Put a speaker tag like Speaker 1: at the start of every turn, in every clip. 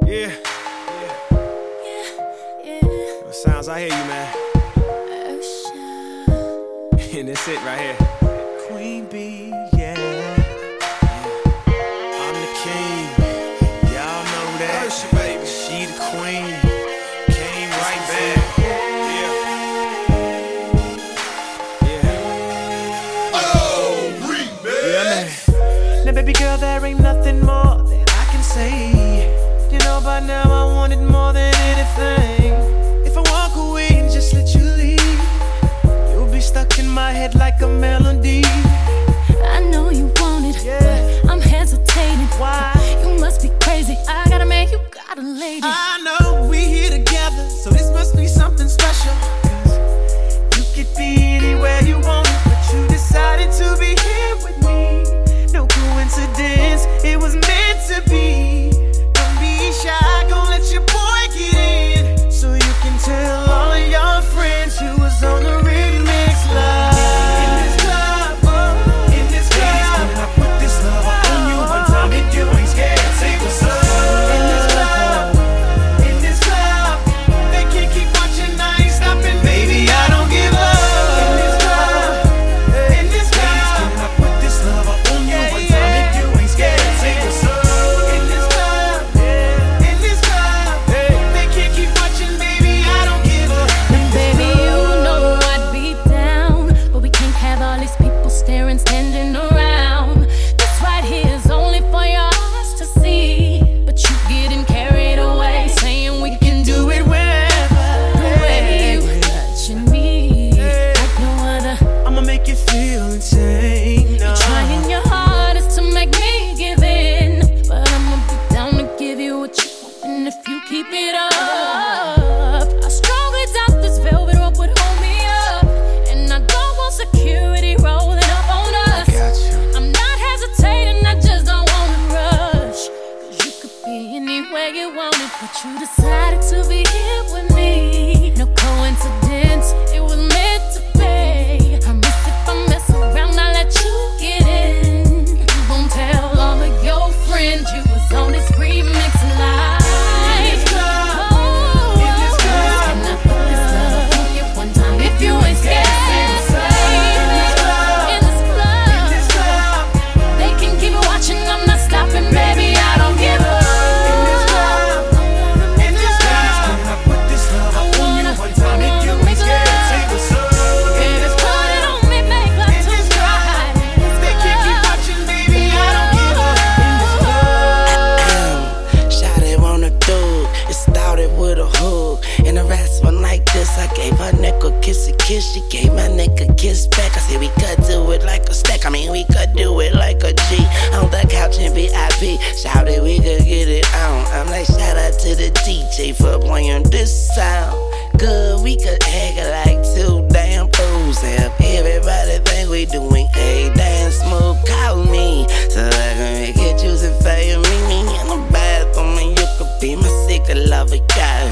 Speaker 1: Yeah. What sounds I hear you, man. And that's it right here. Queen B, yeah. I'm the king. Y'all know that. Usher, baby. She the queen. Came right back. Now baby girl, there ain't nothing more that I can say. You know by now I want it more than anything. If I walk away and just let you leave, you'll be stuck in my head like a melody.
Speaker 2: I know you want it, but I'm hesitating.
Speaker 1: Why?
Speaker 2: You must be crazy. I got a man, you got a lady.
Speaker 1: I know we here together, so this must be something special. 'Cause you could be anywhere you want, but you decided to be here with me. No coincidence, it was meant to be. Don't be shy, gon' let your boy get in, so you can tell all of your friends who was on the remix live. In this club, oh, in this club, ladies, can I put this love on you one time if you ain't scared? Say what's up. In this club, they can't keep watching, I ain't stopping, baby, I don't give up. In this club, ladies, can I put this love on you one time if you ain't scared? Say what's up. In this club, they can't keep watching, baby, I don't give up.
Speaker 2: Now baby, you know I'd be down, but we can't have all these people staring, standing around. This right here is only for your eyes to see, but you getting carried away, saying we can do it wherever. The way you touching me like no other.
Speaker 1: I'ma make you feel insane.
Speaker 2: You're trying your hardest to make me give in, but I'ma be down to give you what you want, and if you keep it up, I strongly doubt this velvet rope would hold me up, and I don't want security rolling up on us. I'm not hesitating, I just don't wanna rush, 'cause you could be anywhere you wanted, but you decided to be here with me. No coincidence, it was meant to be. Promise if I mess around, I'll let you get in. You won't tell all of your friends you was on this remix live.
Speaker 1: In this club,
Speaker 2: Oh,
Speaker 1: in this club,
Speaker 2: can I put this love on you one time if you ain't scared?
Speaker 1: In this club,
Speaker 2: In this club, they can keep watching, I'm not stopping, baby, I don't give up.
Speaker 1: in this club, can I put this love on you one time if you ain't scared? Say what's up. In this
Speaker 2: Put it on me, make love
Speaker 1: In
Speaker 2: to
Speaker 1: this
Speaker 2: try.
Speaker 1: they can't keep watching, baby, I don't give up. In this club.
Speaker 3: Shawty wanna do it started with a hug. And the rest one like this, I gave her neck a kissy kiss. She gave my neck a kiss back. I said we could do it like a stack. I mean we could do it like a G. On the couch in VIP. Shawty we could get it on. I'm like shout out to the DJ for playing this sound. Good, we could act like two damn fools. Have everybody think we doing a damn smooth. Call me so I can make it juicy for you. Meet me in the bathroom and you could be my secret lover, girl.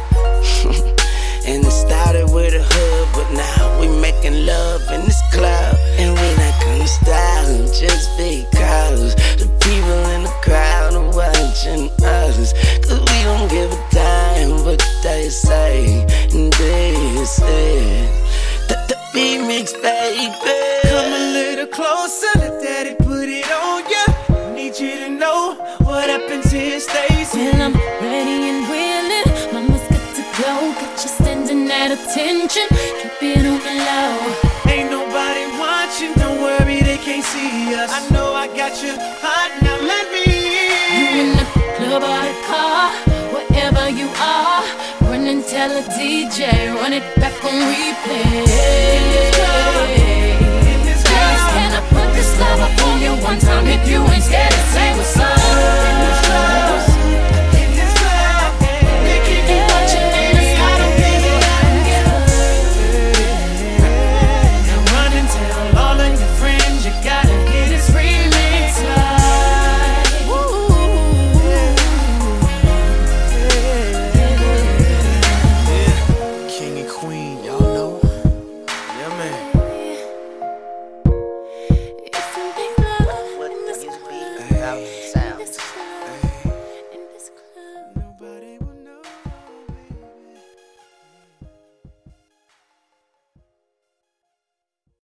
Speaker 3: And it started with a hug, but now we making love in this club. And we not gonna stop just because the people in the crowd are watching us. 'Cause we don't give a damn what they say. And this is the remix, baby.
Speaker 1: Come a little closer, let daddy put it on ya. Need you to know what happens here stays here.
Speaker 2: Well, I'm ready and willing, mama's good to go. Got you standing at attention, keep it on the low.
Speaker 1: Ain't nobody watching, don't worry, they can't see us. I know I got you hot, now let me
Speaker 2: You in the club or the car, wherever you are, run and tell a DJ, run it back on replay.
Speaker 1: In this club,
Speaker 2: Can I put this love up on you one time if you ain't scared?